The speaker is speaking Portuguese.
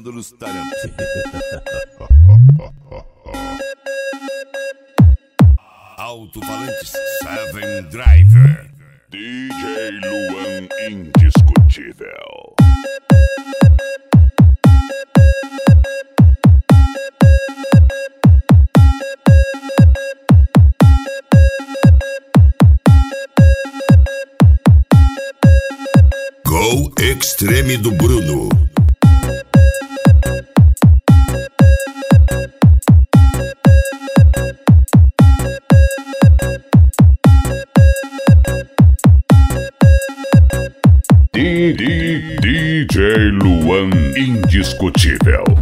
Módulos Taramp. Alto-falantes Seven Driver. DJ Luan indiscutível. Go Extreme do Bruno. DJ Luan indiscutível.